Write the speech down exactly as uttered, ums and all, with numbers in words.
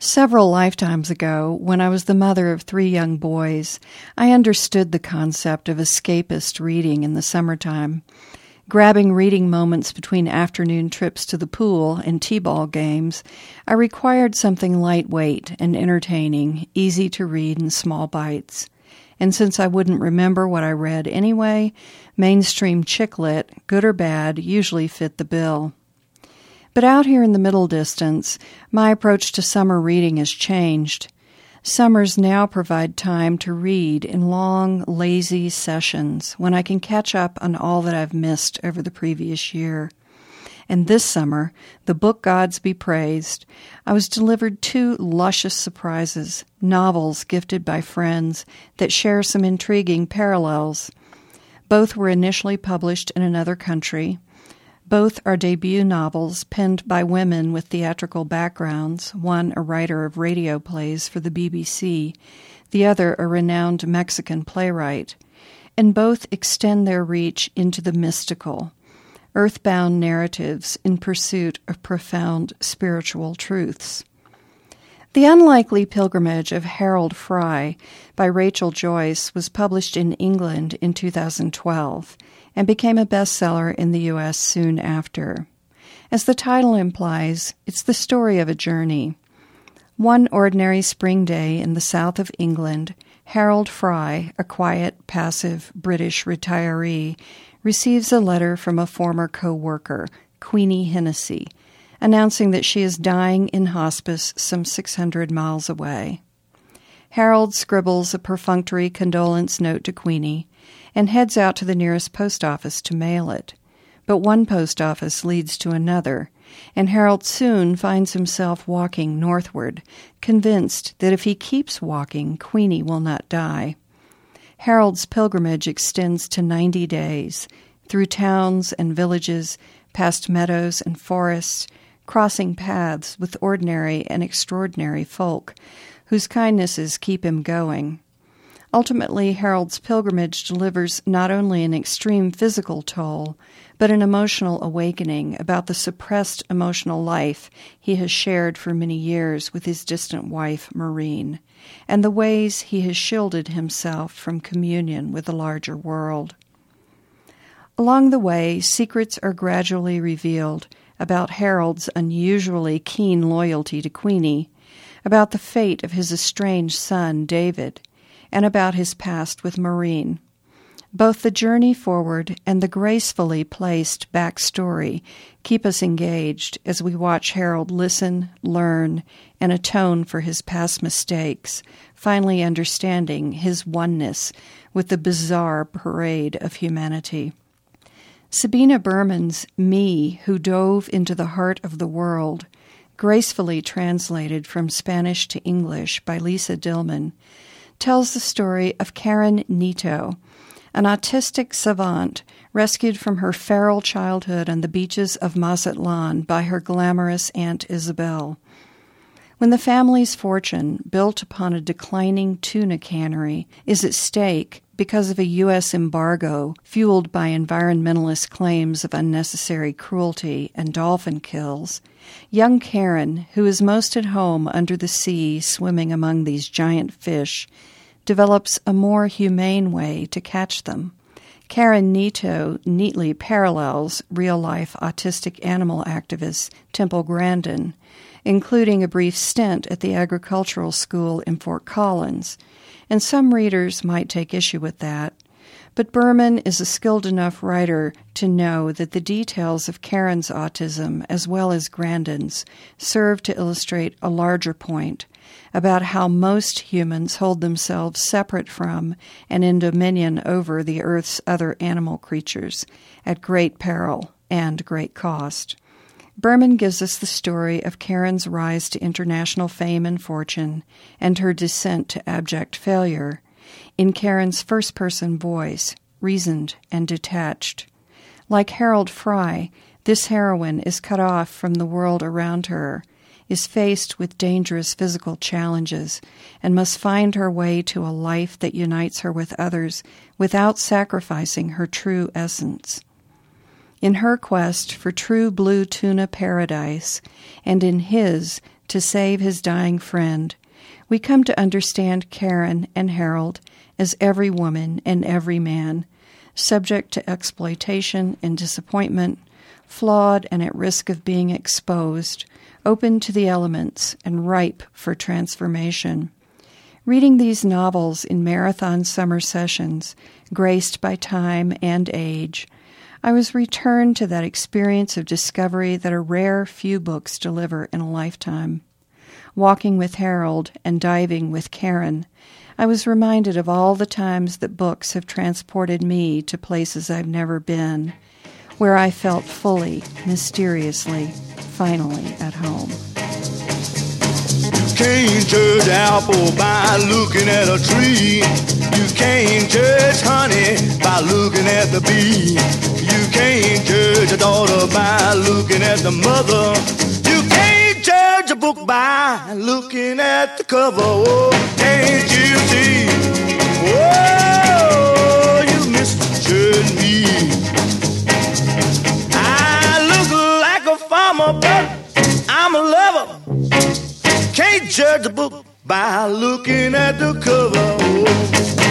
Several lifetimes ago, when I was the mother of three young boys, I understood the concept of escapist reading in the summertime. Grabbing reading moments between afternoon trips to the pool and t-ball games, I required something lightweight and entertaining, easy to read in small bites. And since I wouldn't remember what I read anyway, mainstream chick lit, good or bad, usually fit the bill. But out here in the middle distance, my approach to summer reading has changed. Summers now provide time to read in long, lazy sessions when I can catch up on all that I've missed over the previous year. And this summer, the book gods be praised, I was delivered two luscious surprises, novels gifted by friends that share some intriguing parallels. Both were initially published in another country. Both are debut novels penned by women with theatrical backgrounds, one a writer of radio plays for the B B C, the other a renowned Mexican playwright, and both extend their reach into the mystical, earthbound narratives in pursuit of profound spiritual truths. The Unlikely Pilgrimage of Harold Fry by Rachel Joyce was published in England in two thousand twelve and became a bestseller in the U S soon after. As the title implies, it's the story of a journey. One ordinary spring day in the south of England, Harold Fry, a quiet, passive British retiree, receives a letter from a former co-worker, Queenie Hennessy, announcing that she is dying in hospice some six hundred miles away. Harold scribbles a perfunctory condolence note to Queenie and heads out to the nearest post office to mail it. But one post office leads to another, and Harold soon finds himself walking northward, convinced that if he keeps walking, Queenie will not die. Harold's pilgrimage extends to ninety days, through towns and villages, past meadows and forests, crossing paths with ordinary and extraordinary folk, whose kindnesses keep him going. Ultimately, Harold's pilgrimage delivers not only an extreme physical toll, but an emotional awakening about the suppressed emotional life he has shared for many years with his distant wife, Maureen, and the ways he has shielded himself from communion with the larger world. Along the way, secrets are gradually revealed about Harold's unusually keen loyalty to Queenie, about the fate of his estranged son, David, and about his past with Maureen. Both the journey forward and the gracefully placed backstory keep us engaged as we watch Harold listen, learn, and atone for his past mistakes, finally understanding his oneness with the bizarre parade of humanity. Sabina Berman's Me, Who Dove into the Heart of the World, gracefully translated from Spanish to English by Lisa Dillman, tells the story of Karen Nito, an autistic savant rescued from her feral childhood on the beaches of Mazatlan by her glamorous Aunt Isabel. When the family's fortune, built upon a declining tuna cannery, is at stake because of a U S embargo fueled by environmentalist claims of unnecessary cruelty and dolphin kills, young Karen, who is most at home under the sea swimming among these giant fish, develops a more humane way to catch them. Karen Nito neatly parallels real-life autistic animal activist Temple Grandin, including a brief stint at the agricultural school in Fort Collins, and some readers might take issue with that. But Berman is a skilled enough writer to know that the details of Karen's autism, as well as Grandin's, serve to illustrate a larger point about how most humans hold themselves separate from and in dominion over the Earth's other animal creatures, at great peril and great cost. Berman gives us the story of Karen's rise to international fame and fortune and her descent to abject failure in Karen's first-person voice, reasoned and detached. Like Harold Fry, this heroine is cut off from the world around her, is faced with dangerous physical challenges, and must find her way to a life that unites her with others without sacrificing her true essence. In her quest for true blue tuna paradise, and in his to save his dying friend, we come to understand Karen and Harold as every woman and every man, subject to exploitation and disappointment, flawed and at risk of being exposed, open to the elements and ripe for transformation. Reading these novels in marathon summer sessions, graced by time and age, I was returned to that experience of discovery that a rare few books deliver in a lifetime. Walking with Harold and diving with Karen, I was reminded of all the times that books have transported me to places I've never been, where I felt fully, mysteriously, finally at home. You can't judge apple by looking at a tree. You can't judge honey by looking at the bee. You can't judge a daughter by looking at the mother. You can't judge a book by looking at the cover. Oh, can't you see? Oh, you misjudged me. I look like a farmer, but I'm a lover. Can't judge a book by looking at the cover. Oh.